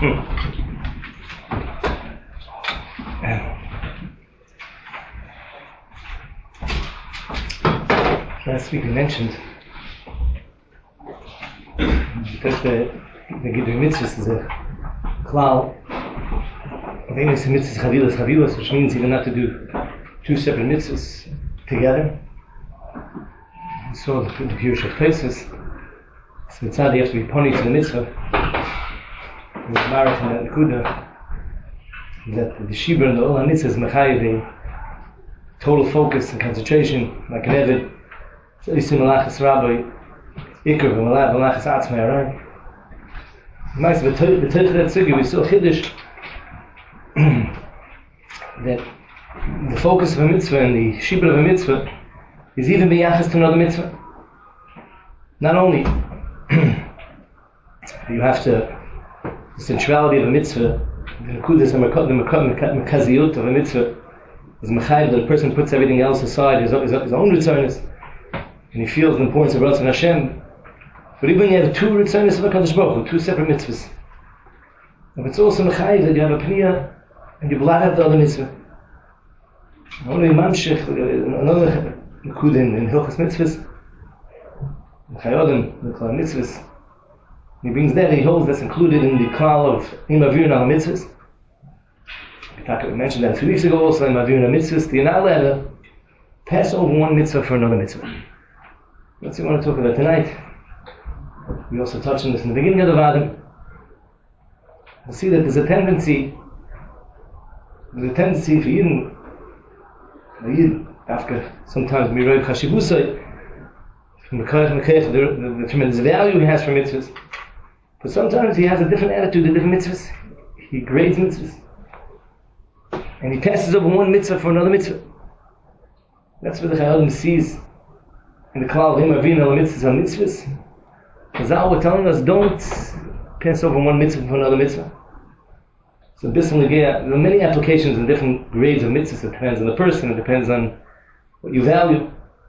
Last week we mentioned because the Gidrei Mitzvahs is a klal of Emes Mitzvahs Chavilas, which means even not to do two separate mitzvahs together. We saw the Pirush of Tosfos. So it's not you have to be pony to the mitzvah. With Marach and Nekuda, that the Shibur and the Olam Mitzvah is mechayev a total focus and concentration, like an Evid. So you see Malachas Rabbi, Iker, Malachas Atzmai, right? Nice, but the Torah that Sugi, we saw Chiddush that the focus of a mitzvah and the Shibur of a mitzvah is even b'yachas to another mitzvah. Not only you have to, the centrality of a mitzvah, the nekudas and mekaziyut of a mitzvah is mechayev that a person puts everything else aside, his own ritzonos, and he feels the importance of Ratzon Hashem. But even when you have two ritzonos of HaKadosh Baruch Hu, two separate mitzvahs, but it's also mechayev that you have a pniyah and you blot out the other mitzvah. Only Mamshech, another nekuda in Hilchas Mitzvahs, Chayodim, the Klal Mitzvahs. He brings that, he holds that's included in the klal of Imavir Al Mitzvahs. We mentioned that 2 weeks ago also, Imavir Al Mitzvahs. You're not allowed to pass over one mitzvah for another mitzvah. That's what we want to talk about tonight. We also touched on this in the beginning of the Vadim. We'll see that there's a tendency for Yidden, after sometimes Miroi Chashivusai, the tremendous value he has for mitzvahs. But sometimes he has a different attitude to different mitzvahs. He grades mitzvahs. And he passes over one mitzvah for another mitzvah. That's what the Chayadim sees in the klal of Him Avin al mitzvahs on mitzvahs. Chazal were telling us, don't pass over one mitzvah for another mitzvah. So there are many applications in different grades of mitzvahs. It depends on the person, it depends on what you value.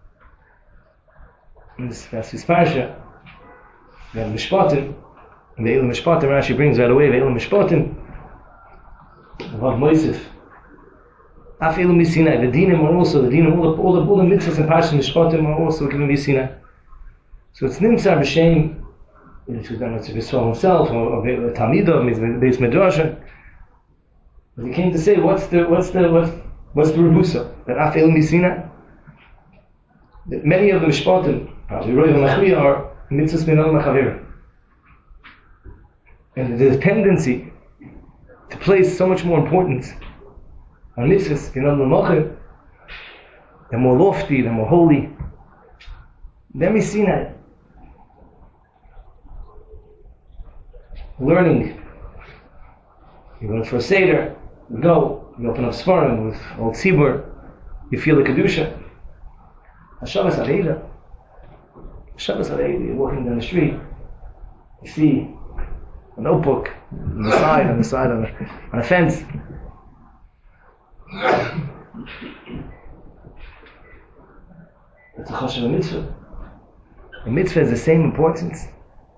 In this parsha, we have Mishpatim, and the Eilim Mishpatim, Rashi brings right away, the Eilim Mishpatim, Vav Moisef, Af Eilim Misinai, the Dinim are also, all the mitzvahs and parsha Mishpatim are also given Misinai. So it's Nimtzar B'Shem, which is done with Yisrael himself, or Talmidah, Beis Midrash. But he came to say, what's the Rebusa? That Af Eilim Misinai? That many of the Mishpatim, probably Roy Machriya, are mitzvahs min al machavir. And there's a tendency to place so much more importance on mitzvahs min al machavir. They're more lofty, they're more holy. Then we see that learning. You learn for a seder, you open up Sfarim with old Tzibur, you feel the Kedusha. Shabbos Aleida, you're walking down the street, you see a notebook on the side, on a fence. It's a chashav a mitzvah. A mitzvah has the same importance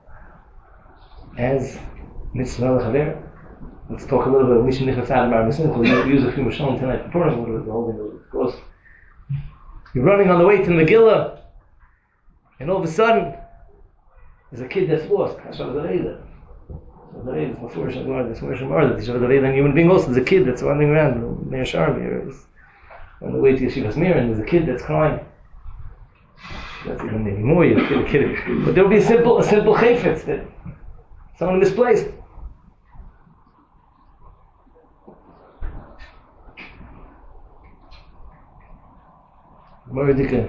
as mitzvah al-chaver. Let's talk a little bit of Mishnah Nichas Adam Ar-Mitzvah. We'll use a few Mishnah tonight for Purim, the whole thing goes. You're running on the way to Megillah, and all of a sudden, there's a kid that's lost. Hashav Zareda. Zareda is before Shamar, that's where Shamar, that's Hashav Zareda, and human being also. There's a kid that's running around, Meir Sharm here, on the way to Yeshivas Mir, and there's a kid that's crying. That's even maybe more, you kid. But there will be a simple chayfetz that someone misplaced. Mordecai.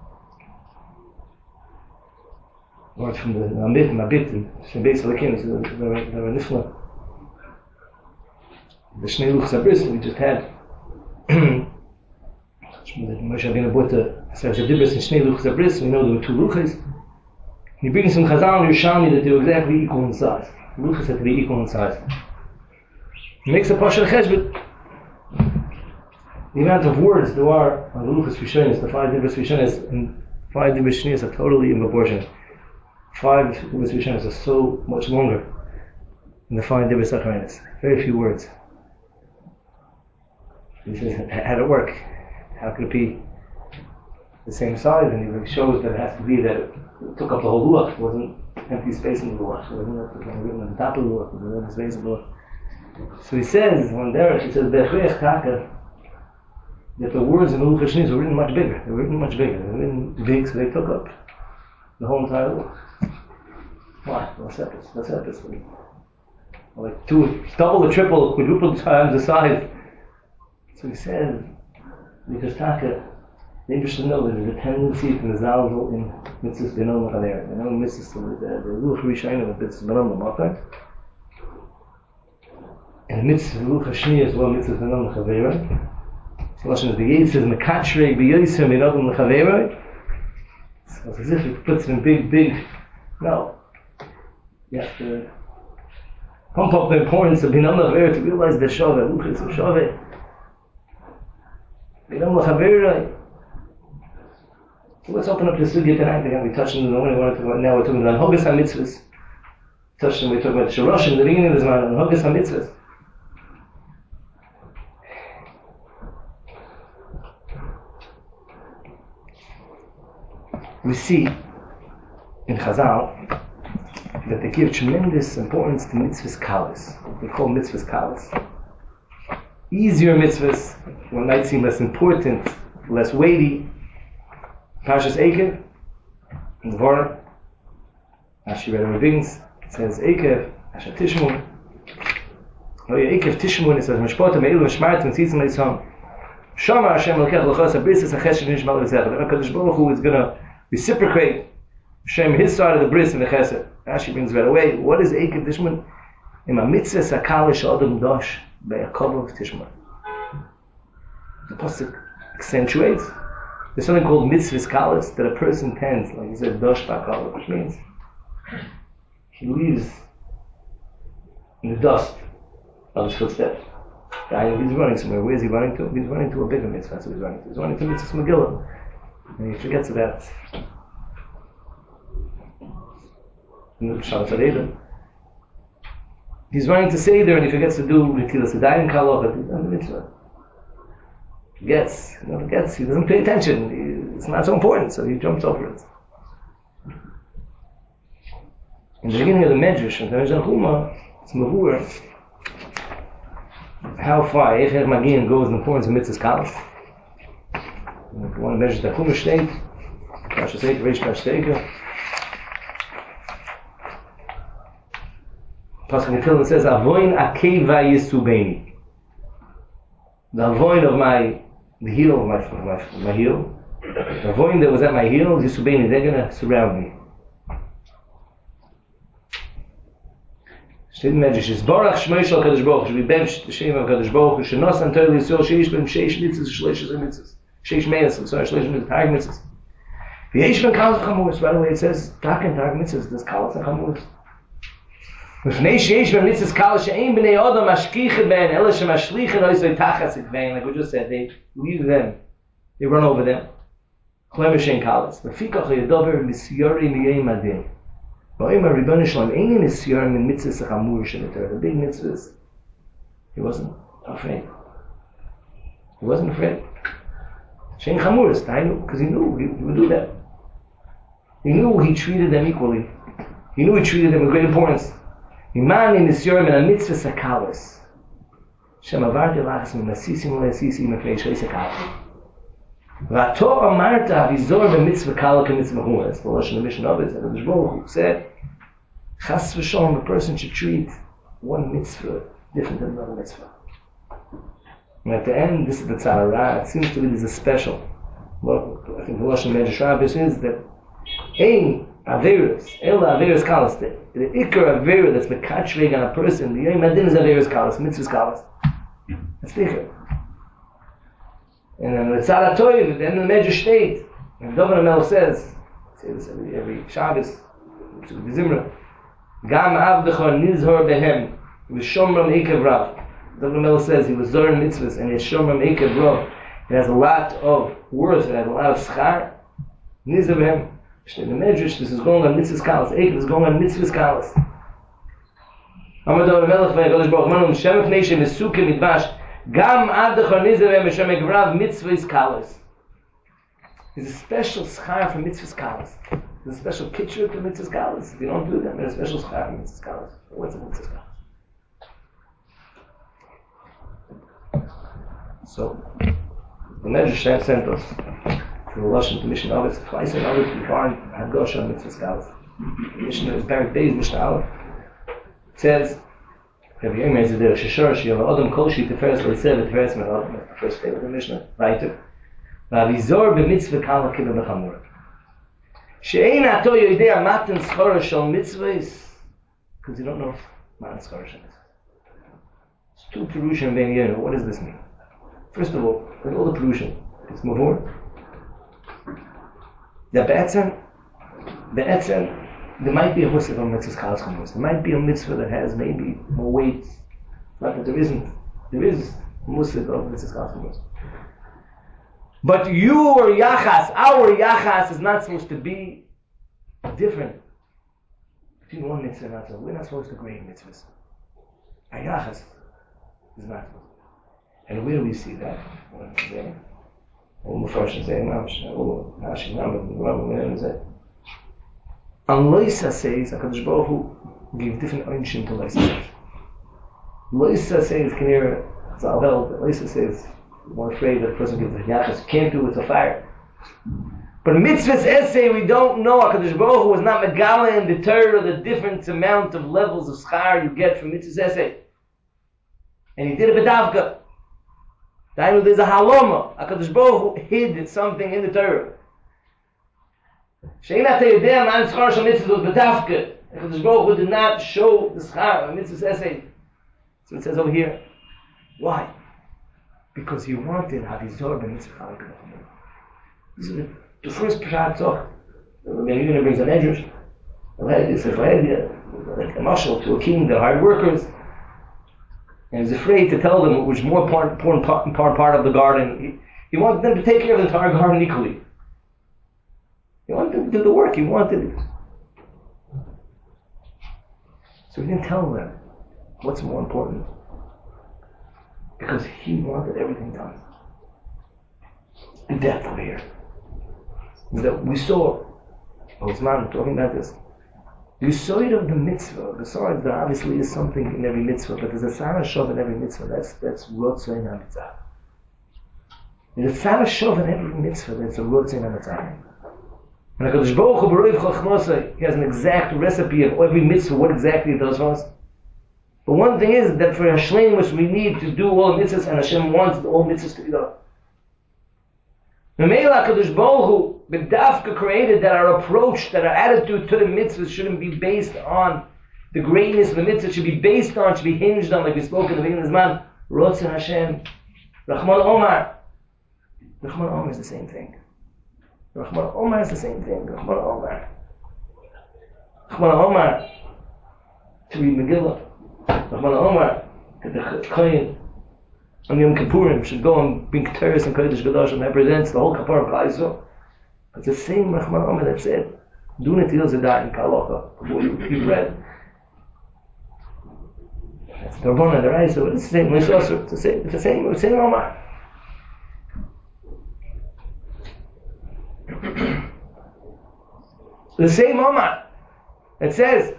Word from the Mabit, the base of the king, the Nifla. The Shnei Luchos HaBris that we just had. Moshe Rabbeinu brought the Sefer Dibros and Shnei Luchos HaBris. We know there were two Luchos. He brings some Chazal and Yerushalmi that they were exactly equal in size. The Luchos had to be equal in size. He makes a Pasha Cheshbet. The amount of words there are on the Luchos Rishonos, the 5 Dibros Rishonos, and 5 Dibros Shnios are totally in proportion. 5 Dibros Rishonos are so much longer in the fine Dibber Sacharinis. Very few words. He says, how did it work? How could it be the same size? And he shows that it has to be that it took up the whole luach. It wasn't empty space in the luach. It wasn't written on the top of the luach. It was empty space in the luach. So he says, on Derech, he says, Bechreich Taka, that the words in the Luch HaShnis were written much bigger. They were written much bigger. They were written big, so they took up the whole entire luach. Why? What's that? Like double, the triple, quadruple times the size. So he says, because Taka, the interesting to know that there's a tendency to Nizalzel in Mitzvahs Benon L'Chaver. I know in Mitzvahs, the Luch Rishayim of Mitzvahs Benon L'Chaver. And Mitzvah Luch HaShni as well, Mitzvahs Benon L'Chaver. So Lashon, the Yid says, Mekatshre B'yoysim Benon L'Chaver. So it's as if it puts in big, no. You have to pump up the importance of Benon L'Chaver to realize the Shaveh, Luch is a Shaveh. Benon L'Chaver. So let's open up the sugya tonight. Again, we touched on the one we want to talk about now. We're talking about Hogas HaMitzvahs. Touched on, we talked about Shoroshim, the beginning of this man, and Hogas HaMitzvahs. We see in Chazal that they give tremendous importance to mitzvahs kalas. They call mitzvahs kalas. Easier mitzvahs, what might seem less important, less weighty. Parshas Eikev, in the Vorah, Rashi read Ravins, it says Eikev, Asher Tishmun. Eikev Tishmun, it says Mishpotem Eilu Mishmartim Tzitzim Leisham. Shama Hashem Elkech L'chos HaBris HaChesed Nishmal L'Zechad. And HaKadosh Baruch Hu is going to reciprocate Hashem his side of the bris and the chesed. Rashi brings right away. What is Eikev Tishmun? Im ha-mitzvah sakal she'adam dosh be'akov Tishmun. The pasuk accentuates. There's something called mitzvahs kalas that a person tends, like he said, dosh ba'akov, which means he leaves in the dust of his footsteps. He's running somewhere. Where is he running to? He's running to a bigger mitzvah. That's what he's running to. He's running to mitzvahs Megillah. And he forgets about Shabbat Aleichem. He's running to Seder and he forgets to do Netilas Yadayim Kalach. He's on the mitzvah. He forgets. He doesn't pay attention. It's not so important, so he jumps over it. In the beginning of the Medrash, in the Medrash Chuma, it's Mavur, how far Eicher Magin goes in the importance of mitzvahs kalas. If you want to measure the Chuma state, Parshas Eikev, Reish Parshas Eikev. Pasuk Netillah says, Avoin akeva yisubeni. The avoin of the heel of my heel, the avoin that was at my heel, yisubeni, they're going to surround me. Shtid Medrash is Barach Shmei Shal Kadosh Baruch Hu. We bench the Shem of Kadosh Baruch Hu. Shenos Antoil Yisrael Sheish Ben Sheish Mitzvahs Shleish Mitzvahs Sheish Meis. Shleish Mitzvahs Tag Mitzvahs. V'Yeish Ben Kalas Chamuris. Right away it says Tag and Tag Mitzvahs. There's Kalas and Chamuris. V'Fnei Sheish Ben Mitzvahs Kalas She'ein Bnei Adam Mashkichen Ben Ela Shemashlichen Oisvei Tachas Ikvein. Like we just said, they leave them. They run over them. Chlemer Shein Kalas. V'Fikach Yedover Misyori Miyei Madin. The big mitzvahs, he wasn't afraid. Shein Chamuris, because he knew he would do that. He knew he treated them equally. He knew he treated them with great importance. Imani Nisyorim and a mitzvah sakalis. Shem avarti lachas mimasisim le'asisim mefnei shei sakalis. V'ato amarta v'zor b'mitzvah kala k'mitzvah hu. That's the Lashon of Mishnah of it. And the Baruch Hu said, Chas v'sholom, a person should treat one mitzvah different than another mitzvah. And at the end, this is the tzara. It seems to be there's a special. Well, I think the Lashon Medrash Rabbis is that ein averis, ela averis kalas. The ikar avera that's mekatshveg on a person, the yom adin is averis kalas, mitzvahs kalas. That's the ikar. And then the tzara toiv, at the end of the Medrash state, and Dovan HaMelech says, say this every Shabbos, the Zimra, Gam avdecha nizhor behem, v'shomram ekev rav. Dovan HaMelech says he was zor in mitzvahs, and he has shomram ekev rav. It has a lot of worth, it has a lot of schar. Nizhor behem. In the Medrash, this is going on mitzvahs kalas. Ekev is going on mitzvahs kalas. אמר דוד המלך ויקדוש ברוך הוא אמרנו שם מפני שמסוכה מדבש גם עד דחרניזה ומשם מגבריו מצווה קלס. There's a special schar for mitzvahs kalas. There's a special kitcher for mitzvahs kalas. If you don't do them, there's a special schar for mitzvahs kalas. What's a mitzvahs kalas? So, the Medrash sent us to the Lashon to Mishnah Aleph. Twice in Aleph we find Hagosh on mitzvahs kalas. Mishnah is Barak Beis, Mishnah Aleph. It says, Rabbi Yomer is there, Sheshor, Shiyom, Adam Kolshi, Teferes, Leisev, Teferes, Adam, the first day of the Mishnah, weiter. והאביזור במצווה קלה כבמחמור. שאין עתו יודע מתן שכורה של מצווהs, because you don't know מתן שכורה של מצווהs. It's two Perushim ben Yonah. What does this mean? First of all, with all the Perushim, let's move on. The Be'etzem, there might be a mitzvah on mitzvahs kalas chamuros. There might be a mitzvah that has maybe more weight, not that there isn't. There is a mitzvah of mitzvahs kalas chamuros. But your yachas, our yachas, is not supposed to be different between one mitzvah and another. We're not supposed to grade mitzvahs. Our yachas is not. And where do we see that? All the first say, and Loisa says, HaKadosh Baruch Hu gave different einshim to Loisa says. Loisa says, can hear, it's all held, Loisa says, more afraid that the person gives the yachas, can't do it, it's a fire. But mitzvahs essay, we don't know. HaKadosh Baruch Hu was not megala in the Torah the different amount of levels of schar you get from mitzvahs essay. And he did it b'davka. There's a haloma. HaKadosh Baruch Hu hid something in the Torah. She'inat yedei man schar shel mitzvahs was b'davka. HaKadosh Baruch Hu did not show the schar of mitzvahs essay. So it says over here. Why? Because he wanted Havizor ben Mitzvah Chalak. This is the first Pshat Zoch. Rabbi Yonah brings an Edrash. It says, like a marshal to a king, they're hard workers. And he's afraid to tell them which more important part of the garden. He wanted them to take care of the entire garden equally. He wanted them to do the work. He wanted it. So he didn't tell them what's more important. Because he wanted everything done. The depth over here is that we saw Osman talking about this. You saw it of the mitzvah. Besides, there obviously is something in every mitzvah, but there's a Sarah Shov in every mitzvah. That's Rotzein HaMitzvah. There's a Sarah Shov in every mitzvah. That's a Rotzein HaMitzvah. And HaKadosh Baruch Hu B'Roiv Chachmosai, he has an exact recipe of every mitzvah, what exactly it does for us. But one thing is that for Hashlemus we need to do all mitzvahs, and Hashem wants all mitzvahs to be done. Memela HaKadosh Baruch Hu B'davka created that our approach, that our attitude to the mitzvahs shouldn't be based on the greatness of the mitzvah, should be based on, should be hinged on, like we spoke in the beginning of this man, Rotzen Hashem, Rahman Omar. Rahman Omar is the same thing. Rahman Omar is the same thing. Rahman Omar. Rahman Omar. To read Megillah. Rahman Omar, that the Chayin on Yom Kippurim should go and bring Keteris and Kodesh Kadosh and represents the whole Kappar of Klal Yisrael. It's the same Rahman Omar that said, Do Netil Zedah in Kalocha, before you read. That's the Rabban and the Raisa, but it's the same, it's the same Omar. The same Omar that says,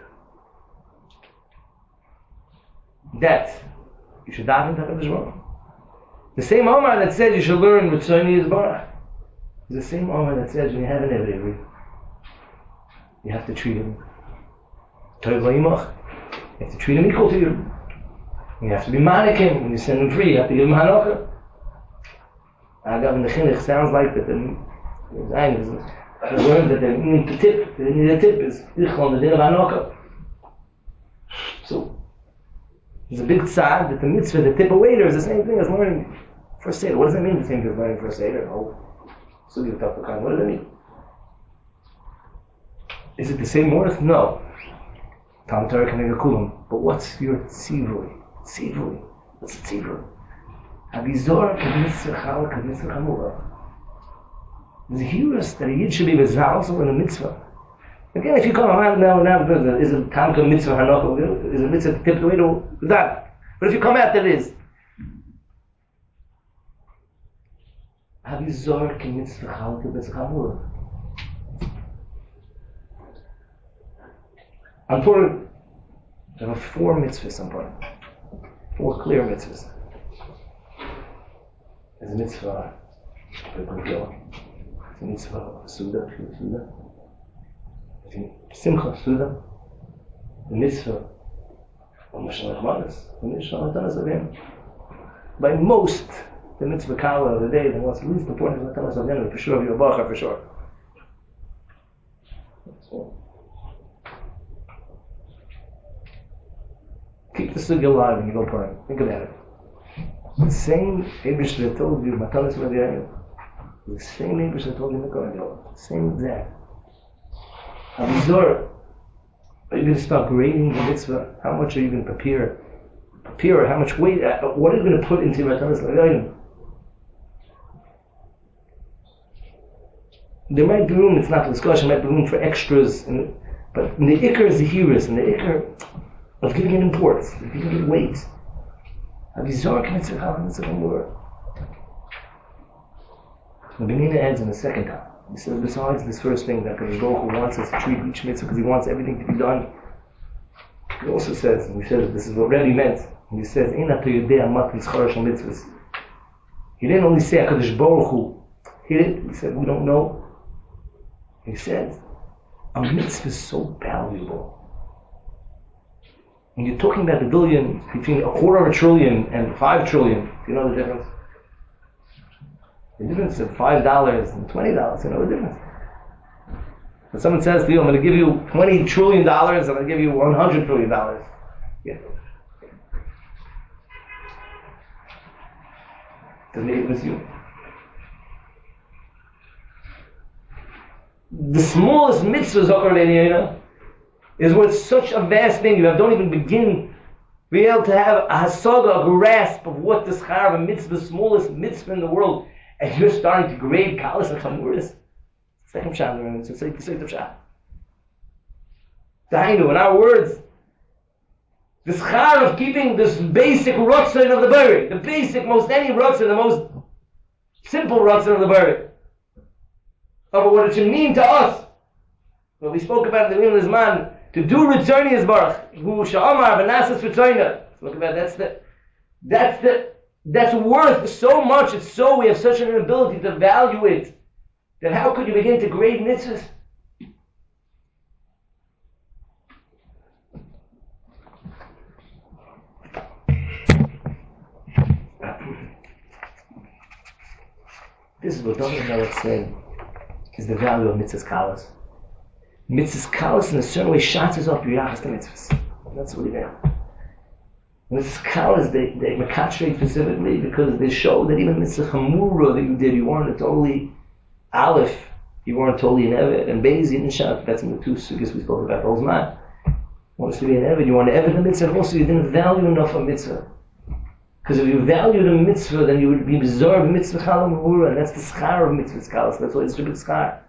that you should daven to HaKadosh Baruch Hu. The same Omar that said you should learn Ritzoni Yisbarach is the same Omar that says when you have an Eved, you have to treat him Tov L'Imach. You have to treat him equal to you. You have to be manik him. When you send him free, you have to give him Hanocha. Agav in the Chinuch sounds like that the word that they need to tip. They need a tip is Ichlon, the din of Hanocha. So there's a big tzad that the mitzvah, the tip a waiter, is the same thing as learning first Seder. What does it mean the same thing as learning first Seder? Oh, so you talk about what does it mean? Is it the same word? No. Tam Torah Kanega Kulam. But what's your tzivui? Tzivui. What's the tzivui? Havizor k'mitzvah chal k'mitzvah chamura. There's a hubris that a yid should be bezalzel in a mitzvah. Again, if you come out now, is it Tamka mitzvah hanocha? Is it mitzvah to tip the way to that? But if you come out, that is. Have you zork in mitzvah chalke mitzvah chamura? I'm Purim. There are 4 mitzvahs on Purim. 4 clear mitzvahs. There's a mitzvah for Gilgul. There's a mitzvah of Suda. Simcha Suda, the mitzvah of Moshe Nachmanis, the mitzvah of Matanas Avinu. By most, the mitzvah kala of the day, the most least important is Matanas Avinu, for sure, of your bacha, for sure. Keep the sugya alive when you go praying. Think about it. The same Abish that told you Matanas Avinu, the same Abish that told you Mekar, the same exact. Abizor, are you going to start grading the mitzvah? How much are you going to prepare? How much weight? What are you going to put into your Matanas Avinu? There might be room, it's not a discussion, there might be room for extras, but in the ikr is the heroes, and the ikr of giving it importance, of giving it weight. Abizor mitzvah more. The Benina adds in the second time. He says, besides this first thing that Kadosh Baruch Hu wants us to treat each mitzvah because he wants everything to be done, he also says, and he says this is what Rebbe meant, and he says, Eina to yodea matan schar shel mitzvahs. He didn't only say Kadosh Baruch Hu hid it, he said, we don't know. He said, a mitzvah is so valuable. When you're talking about the billion, between $250 billion and $5 trillion, do you know the difference? The difference of $5 and $20, you know the difference. When someone says to you, I'm going to give you $20 trillion, I'm going to give you $100 trillion. Yeah. Doesn't make it with you. The smallest mitzvah is worth such a vast thing. You don't even begin be able to have a hasaga, a grasp of what the schar of a mitzvah, the smallest mitzvah in the world. And you're starting to grade kalas and chamuris. Second pshat, it's a second pshat. Dainu, in our words, the schar of keeping this basic rotzen of the bari, the basic, most any rotzen, the most simple rotzen of the bari, of what it should mean to us. Well, we spoke about the Lim Lizman, to do Ritzoni Yisbarach, who sha'amar v'nasas Ritzona. Look about that's worth so much. It's so, we have such an ability to value it, that how could you begin to grade mitzvahs? This is what David Melech said is the value of mitzvahs kalas. Mitzvahs kalas in a certain way shatters up your yachas to mitzvahs. That's what he meant. Mitzvahs kalas, they mekatrate specifically because they show that even mitzvah chamura that you did, you weren't totally aleph, you weren't totally an eved, and beis you didn't shout. That's in the 2 sugyas we spoke about. Ozman, you want us to be an eved, you want to eved the mitzvah, and also you didn't value enough a mitzvah. Because if you valued a mitzvah, then you would be observed mitzvah chalam chamura, and that's the schar of mitzvahs kalas. That's why it's a big schar.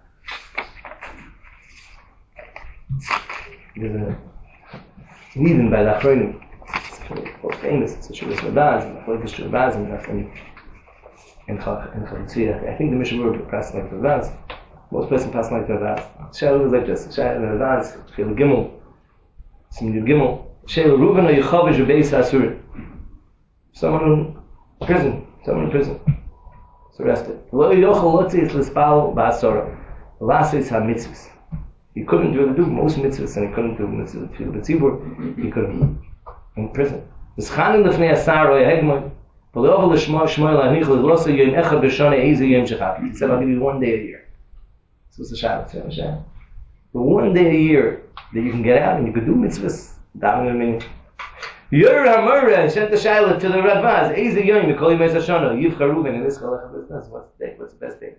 There's a Nidin by the Achronim. It's famous. It's a Shuvas Rabaz, and I like the Shuvas in Chalitziya. I think the Mishnah word passed like the Rabaz. Most person passed like the Rabaz. Shaila was like this. Shaila Rabaz, Shaila Gimel, Simon Gimel, Shaila Reuven or Yechavish or Beis Asur. Someone in prison. Is arrested. Lo yochel lotzi is l'spal ba'asora. Lasa is ha-mitzvahs. He couldn't really do most mitzvahs, and he couldn't do mitzvahs to the tzibur. He couldn't. In prison. V'schanin l'fnei asar ro yahegmoy. V'le'ovel l'shmo shmoy la'nich l'losa yom echad b'shana eizu yom shechati. He said, I'll give you 1 day a year. This was the Shabbat. The 1 day a year that you can get out and you could do mitzvahs. Davening meaning. Yer HaMoreh sent the Shaila to the Radbaz. Eizu yom mikol yom hashana. Yivcha Reuven in this chalach business. What's the best day?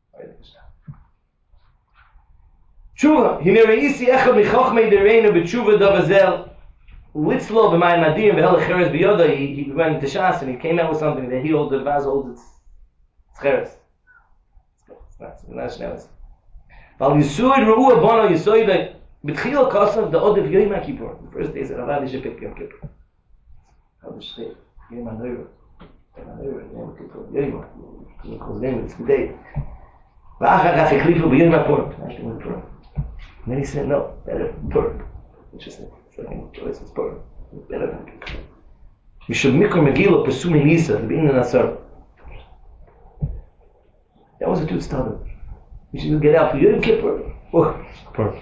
Tshuva, hinereisi echad michochmei dereinu b'tshuva davazel litzlo b'mayim adim v'hel cheres b'yoda. He went to Shas and he came out with something that he holds, the Vaz holds its cheres. It's nice. Val yisuid ru'u abono yisoide B'tchil Kosav, the Odev Yom Kippur. The first day is Avad Yishepik Yom Kippur. How does say Yom HaNoira? Yom Kippur, Yom HaNoira. It's the day. V'achar Gatz Echlifu B'Yom HaPurim. And then he said, no, better Purim. Interesting. Second choice is Purim. Better than Kippur. Mishum Mikra Megillah Pesum Elisa, the beginning of Nasar. That was a two study. We should get out for Yom Kippur. Purim.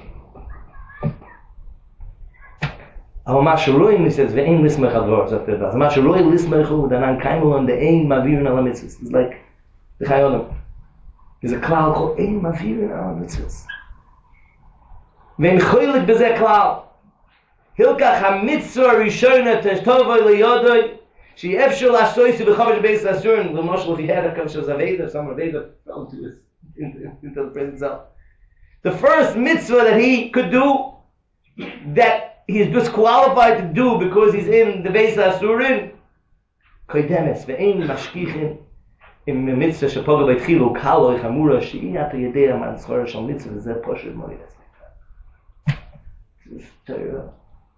Aber Masharoim, he says, ve'ein lismech advar, sagt er das. Masharoim lismechu, danan kaimel on the ein mavirin ala mitzvahs. It's like the Chayonim. There's a klal called ein mavirin ala mitzvahs. Ve'en choylik b'zeh klal. Hilkach ha-mitzvah rishona teshtovoi liyodoi, she efshel asoysi b'chomesh beis asurin, l'moshel if he had a kamesh zaveda, if someone aveda fell into the prison cell. The first mitzvah that he could do, that he's disqualified to do because he's in the Beis Asurin, koidemes ve'ein mashkichin im mitzvah shepoga b'tchilu kalo ichamura she'i ata yedei man tzchor shal mitzvah v'zeh posher moedes. This is terrible.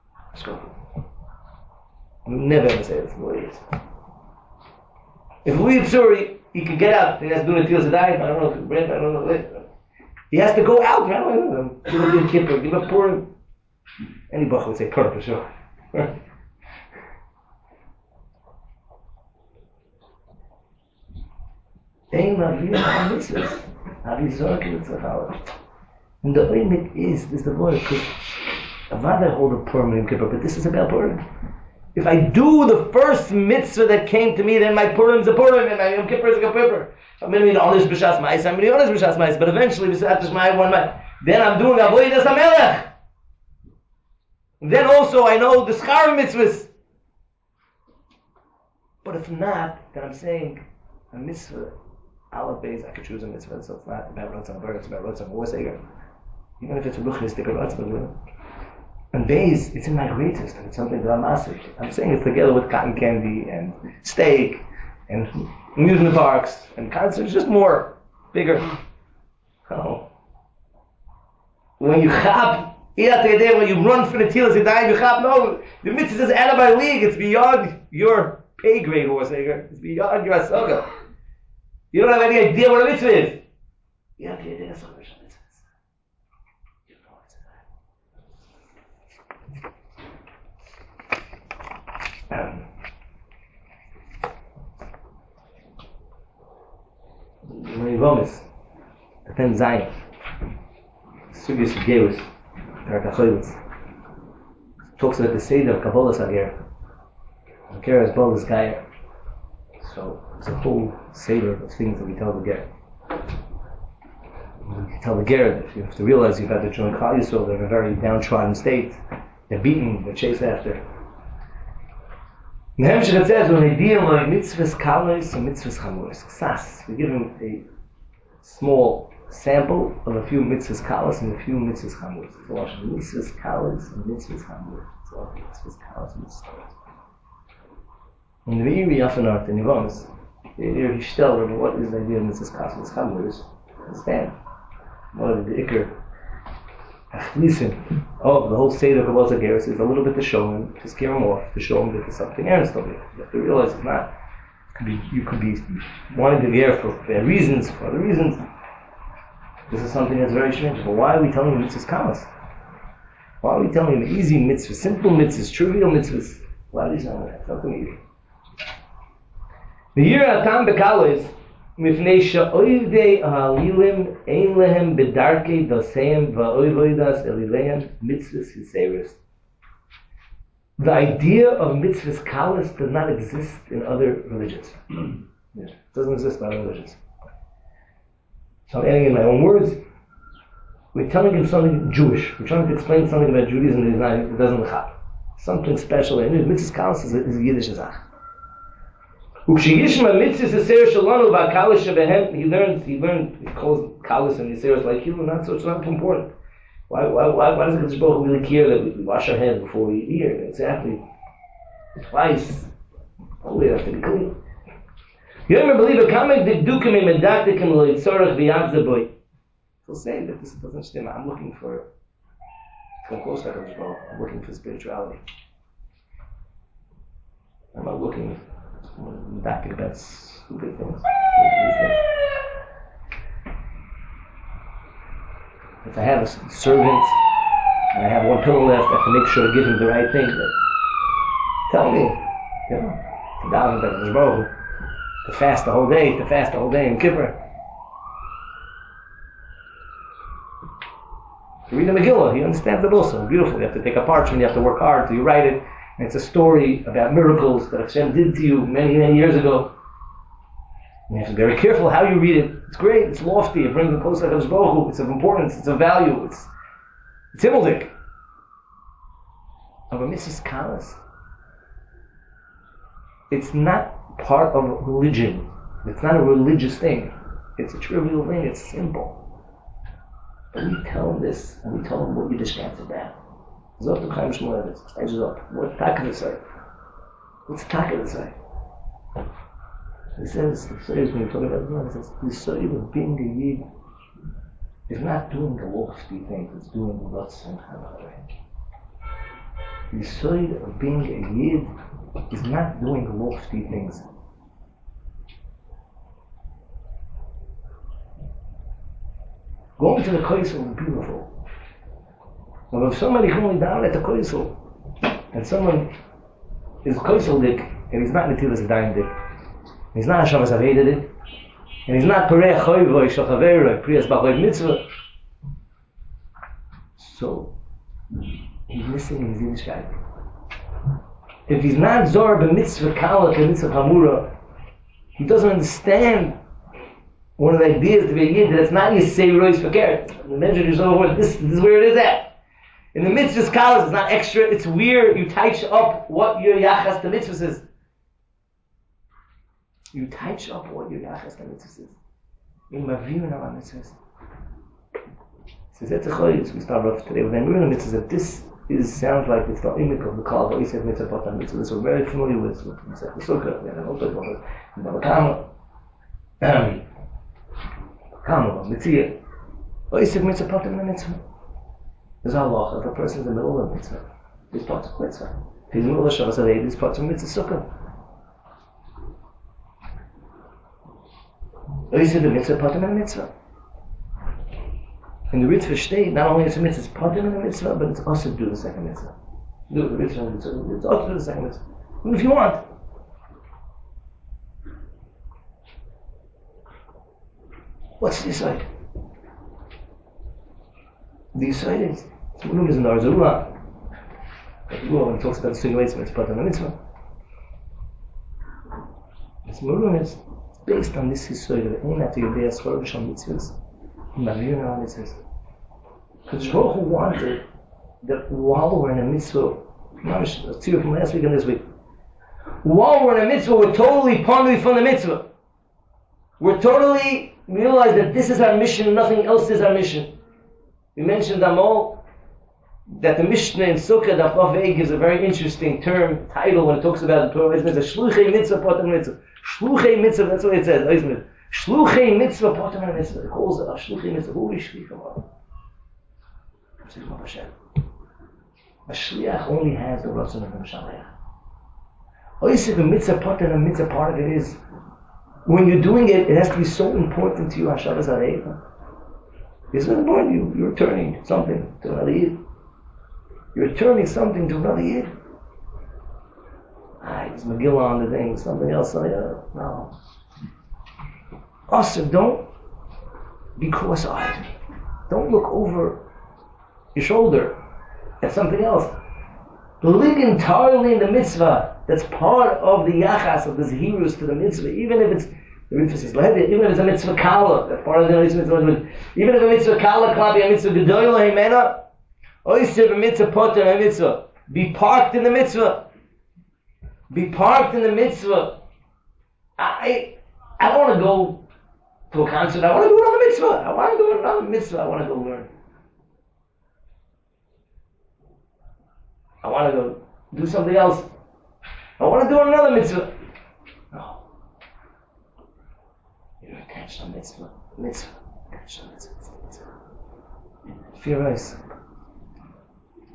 I'll never ever say this what it is. If Louis Tzuri, he can get out, he has to do Netilas Yadayim, I don't know if it's bread, I don't know. He has to go out, man. Give up Yom Kippur, give up Purim. Any Bach would say Purim for sure. And the oimik is the word, because Avada hold a Purim Yom Kippur, but this is about Purim. If I do the first mitzvah that came to me, then my Purim is a Purim, and my Yom Kippur is a Yom Kippur. I'm going to be honest b'shas ma'is, I'm going to be honest b'shas ma'is, but eventually, then I'm doing avodas hamelech. Then also I know the schar mitzvahs. But if not, then I'm saying a mitzvah, aleph beis, I could choose a mitzvah, so it's not about rotzah bar, it's about rotzah warseger. Even if it's a ruchnistic rotzah. And beis, it's in my greatest, and it's something that I'm massive. I'm saying it together with cotton candy and steak and amusement parks and concerts, just more, bigger. Oh. When you chab, when you run for the Netilas Yadayim, you chab, no, the mitzvah is out of my league, it's beyond your pay grade, Warsager. It's beyond your asaga. You don't have any idea what a mitzvah is. You have the idea of mitzvahs. You know what's in that. Vomis, Aten Zayin, Sugis Gerus, Karkachoyvitz, talks about the Seder of Kabbalas Ager. Ager is Balas Gayer. So it's a whole Seder of things that we tell the Ger. We tell the Ger that you have to realize you've had to join Klal Yisrael, they're in a very downtrodden state, they're beaten, they're chased after. Nehemshech says, when they deal with mitzvahs kalos and mitzvahs chamuros, ksas, we give him a small sample of a few mitzvahs kalos and a few mitzvahs chamuros. It's all mitzvahs kalos and mitzvahs chamuros. It's all mitzvahs kalos and mitzvahs chamuros. In the Ve'iri Yafanart in Yevamos, here he tells what is the idea of mitzvahs kalos and mitzvahs chamuros. Understand? What is the ikr? Listen, the whole Seder of Kabbalas Ageres is a little bit to show him, to scare him off, to show him that there's something else to it. You have to realize it's not. You could be wanting to get for bad reasons, for other reasons. This is something that's very strange. But why are we telling him mitzvahs kalos? Why are we telling him easy mitzvahs, simple mitzvahs, trivial mitzvahs? Why are we saying that? Something easy. The year Atam Bekalo is מפני שאויבדי ההלילים אין להם בדרכי דוסיהם ואויבוידס אליליהם mitzvahs hiseirus. The idea of mitzvahs kalos does not exist in other religions. It doesn't exist in other religions. So I'm adding in my own words. We're telling him something Jewish. We're trying to explain something about Judaism that it doesn't have. Something special. And mitzvahs kalos is a Yiddish azach. He learned, he calls kalos and Yiseros like you, so it's not important. Why does the Kodesh Baruch Hu really care that we wash our hands before we eat here? Exactly. Twice. Only have to be clean. You ever believe a comment that dukim and medaktikim lo yitzorach v'yachzeh boy? He'll say that this doesn't stem. I'm looking for Come close to HaKadosh Baruch Hu. I'm looking for spirituality. I'm not looking back about stupid things. If I have a servant and I have one pillow left, I have to make sure to give him the right thing. Tell me, to daven to HaKadosh Baruch Hu, to fast the whole day, in Kippur. To read the Megillah, he understands it also. Beautiful. You have to take a parchment, you have to work hard till you write it. And it's a story about miracles that Hashem did to you many, many years ago. And you have to be very careful how you read it. It's great, it's lofty, it brings you close to HaKadosh Baruch Hu. It's of importance, it's of value, it's himmeldik. But Mrs. Kalas, it's not part of religion. It's not a religious thing. It's a trivial thing, it's simple. But we tell him this, and we tell him what Yiddishkeit's about. Zot to Chaim Shmulevitz, stage it up. What's Taka to say? What's Taka to say? He says, when you talk about the he says, the Yisrael of being a Yid is not doing the lofty things, it's doing Ratz and Chanareh. The Yisrael of being a Yid is not doing lofty things. Going to the Koisel is beautiful. But if somebody can only down at the Koisel, and someone is Koiseldik, and he's not Netilas Daimdik, he's not Hashavas Avedadik, and he's not Pereh Choyvoi, Shochaveroi, Priyas Bachoy Mitzvah, so he's missing in his Yiddishkeit. If he's not Zor b'mitzvah Kala, b'mitzvah Hamura, he doesn't understand one of the ideas to be a Yid, that it's not Yisei Rois Fakert. The measure is over, this is where it is at. In the mitzvah's kalas, it's not extra, it's weird. You touch up what your yachas to mitzvahs is. You touch up what your yachas to mitzvahs is. In Mavim na mitzvahs. So that's a chodesh. We start off today with the Mavim mitzvahs. That this sounds like it's the imik of the kal of Yisrael mitzvah patan mitzvah. This we're very familiar with. Mitzvah Sukkah. We have an old one. In Baba Kama. Kama, mitzvah. Yisrael mitzvah patan mitzvah. There's a halacha. If a person's in the middle of a mitzvah, he's part of mitzvah. If he's in the middle of Shabbos Aleid, he's part of mitzvah sukkah. Or he's in the mitzvah, part of a mitzvah. In the Ritva state, not only is a mitzvah, it's part of a mitzvah, but it's also to do the second mitzvah. Do the Ritva mitzvah, it's also to do the second mitzvah. Even if you want. What's the side? The side is, Mulum is in the Arzurah. When it talks about the Sugawaitz, it's part of a mitzvah. This Mulum is based on this history of Ein Atu Yodei Aschor V'Shal Mitzvahs, Mavir Na'al Mitzvahs. Because Baruch Hu wanted that while we're in a mitzvah, let's see from last week and this week, while we're in a mitzvah, we're totally pondering from the mitzvah. We're totally realize that this is our mission, nothing else is our mission. We mentioned Amol that the Mishnah in Sukkah, the Chaf gives a very interesting title when it talks about the Torah. It says, Shluchei mitzvah potem mitzvah. Shluchei mitzvah, that's what it says. Shluchei mitzvah potem mitzvah. It calls it a Shluchei mitzvah. Who is Shliach? Hashem. A Shliach only has the Ratzon of the Shalach. Oisik, the mitzvah potem and mitzvah, part of it is, when you're doing it, it has to be so important to you, Hashavas Areiva. It's not important. You're returning something to another Yid. You're returning something to another Yid. It's Megillah on the thing, something else on the other. No. Also, don't be cross-eyed. Don't look over your shoulder at something else. Live entirely in the mitzvah. That's part of the yachas, of the zehirus to the mitzvah. Even if it's the mitzvah is heavy, even if it's a mitzvah kala, that's part of the mitzvah. Even if a mitzvah kala klabi, a mitzvah gedoyla himena, oisev a mitzvah poter a mitzvah. Be parked in the mitzvah. Be parked in the mitzvah. I don't want to go to a concert. I want to do another mitzvah. I want to go learn. I want to go do something else. I want to do another mitzvah. No. You're attached on mitzvah. Attached on mitzvah. Fear eyes.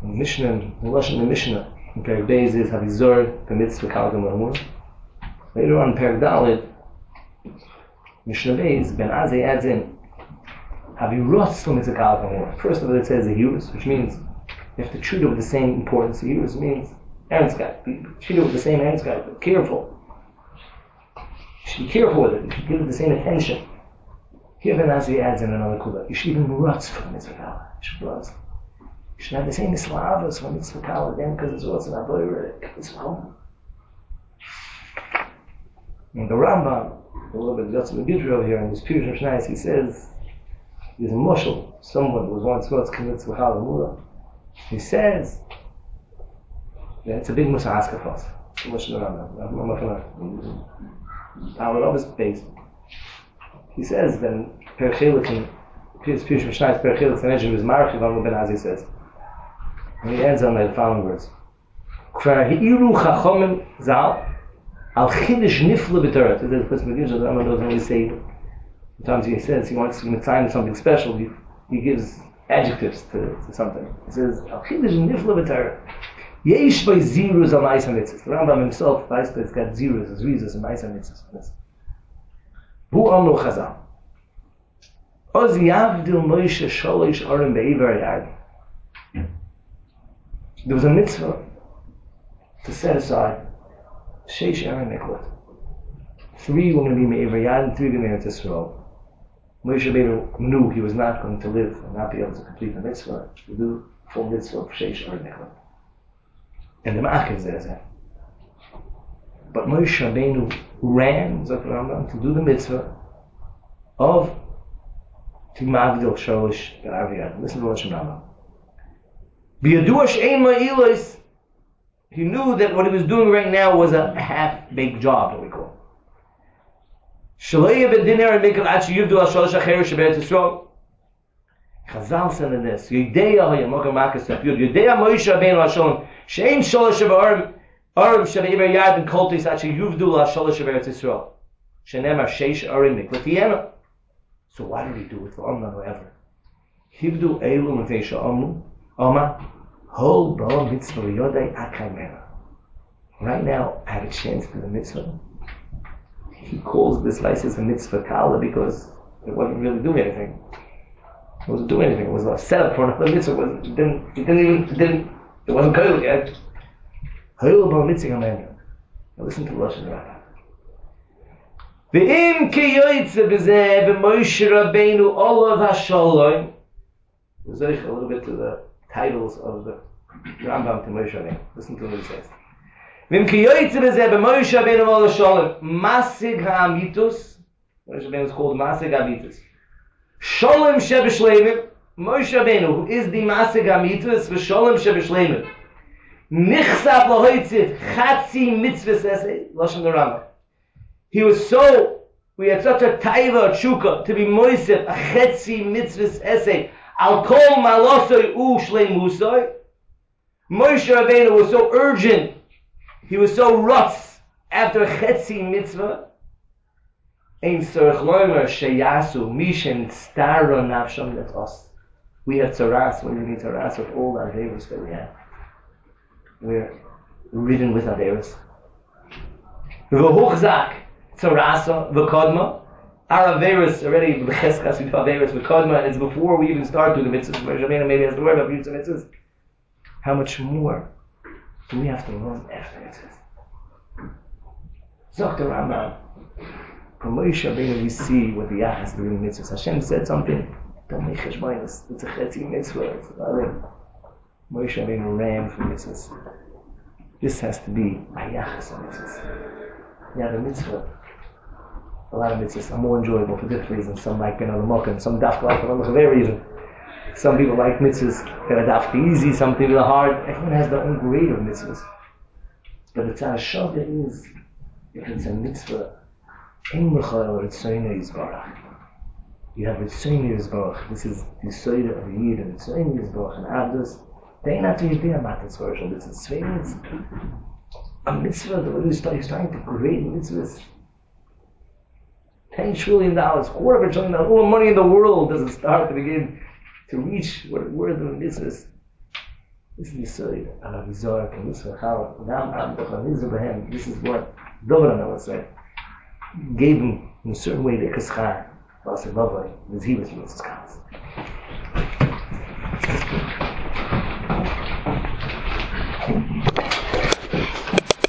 Mishnah, the Lashon the Mishnah, in Perek Beis is Havizor, the mitzvah Kal Gamur. Later on in Perek Daled, Mishnah Beis, Ben Azai adds in, Havirus for mitzvah Kal Gamur. First of all, it says Zehirus, which means you have to treat it with the same importance. Zehirus means Ernstkeit. Treat it with the same Ernstkeit, careful. You should be careful with it. You should give it the same attention. Here Ben Azai adds in another kula. You should even rutz for mitzvah Kal. You should rutz. You should have the same Islavas for mitzvah Kal again, because it's what's an Avoyre. It's home. And the Rambam, a little bit of Yotzim Gidril here in this Pirush Mishnayos, he says, there's a mushal, someone who was once what's commits with Halamura. He says that it's a big Musa Askafos. It's a mushal Rambam. I'm not going to power of his base. He says that in Perichilik, in Pirush Mishnayos, Perichilik, the Nejim is Marchiv, Amr Ben Azi says, and he ends on the following words. Kvar hi'iru chachomim zal al chidish nifla b'torah. There's a person who the Rambam doesn't always say. Sometimes he says he wants to mitzvah something special. He gives adjectives to something. He says al chidish nifla b'torah. Yesh by zirus al ma'isa mitzvahs. The Rambam himself, it's got zirus, rizas, and ma'isa mitzvahs. Hu amru chazal. Oz yavdil Moshe sholish orim be'ivar yad. There was a mitzvah to set aside Sheish Aaron Miklat. 3 were going to be Me'ever Yad and 3 were going to be Eretz Yisrael. Moshe Rabbeinu knew he was not going to live and not be able to complete the mitzvah, to do full mitzvah of Sheish Aaron Miklat. And the Ma'akiv Zezeh. But Moshe Rabbeinu ran, Zok Rambam, to do the mitzvah of Timagdil Sholish Be'av. Listen to what Rambam. He knew that what he was doing right now was a half-baked job, what we call. Chazal said in this, Yodea Moshe Rabbeinu Hashem, Shein Sholosh Arim Shabe'ever Yad and Koltis Achi Yuvdu LaSholosh Eretz Yisrael. Shenemar Sheish Arim Miklatiyena. So why did he do it for Amna however? Hivdu Eilu Mefesha Amnu Oma Hol Ba Mitzvah Yodai Akaymena. Right now, I have a chance to do the mitzvah. He calls this license a mitzvah kala because it wasn't really doing anything. It wasn't doing anything. It was a setup for another mitzvah. It wasn't good yet. Hol Ba Mitzvah Yodai. Now listen to Lashon Rambam. Ve'im ki yoytze b'zeh b'Moshe Rabbeinu olav hashalom. We'll say a little bit to the titles of the Rambam to Moshe Rabbeinu. Listen to what he says. Ve'im ki yoytze b'zeh b'Moshe Rabbeinu olav hashalom. Masig ha'amitus. Moshe Rabbeinu is called Masig ha'amitus. Sholem shebeshleimim. Moshe Rabbeinu, who is the Masig ha'amitus, v'sholem shebeshleimim. Nichsav lahoitziv chatzi mitzvah sesei. Lashon the Rambam. We had such a taiva, tshuka, to be moisef, a chetzi mitzvahs essay, al kol malosoi u shlei musoi. Moshe Rabbeinu was so urgent, he was so rutz after a chetzi mitzvah. Ein tzarech loimer sheyasu mishen tzara nafsham, that's us. We have tzaras, we need tzaras with all the averos that we have. We're ridden with averos. V'huchzak. Tzarasa, V'kodma. Our Averis already, V'cheskas, we do Averis, V'kodma, and it's before we even start doing the mitzvahs. Moshe Rabbeinu maybe has to worry about future mitzvahs. How much more do we have to learn after mitzvahs? Zok the Rambam. From Moshe Rabbeinu we see what the Yach is doing mitzvahs. Hashem said something, don't make cheshbonos. It's a chetzi mitzvah. It's nothing. Moshe Rabbeinu ran for mitzvahs. This has to be a Yachas of mitzvahs. You have a mitzvah. A lot of mitzvahs are more enjoyable for different reasons. Some like Ben Alamokim, some dafka like Ben Alamokim reason. Some people like mitzvahs that are dafka easy, some people are hard. Everyone has their own grade of mitzvahs. But the tzara shavah is, if it's a mitzvah, ein l'chayil ritzoyne yizbarach. You have ritzoyne yizbarach. This is the soida of the yid, and ritzoyne yizbarach, and avdos. They ain't not to yidei amatas version. It's a mitzvah, the way he's trying to grade mitzvahs. $10 trillion, $250 billion, all the money in the world doesn't start to begin to reach what were the mitzvahs. This is Yisoid, Vizor, Kemusar, Chala, Dam, Abdachon, Nizubahem. This is what Dover Melech said. Gave him in a certain way the Kaschar, Vasa Bavai, as he was Yitzchak.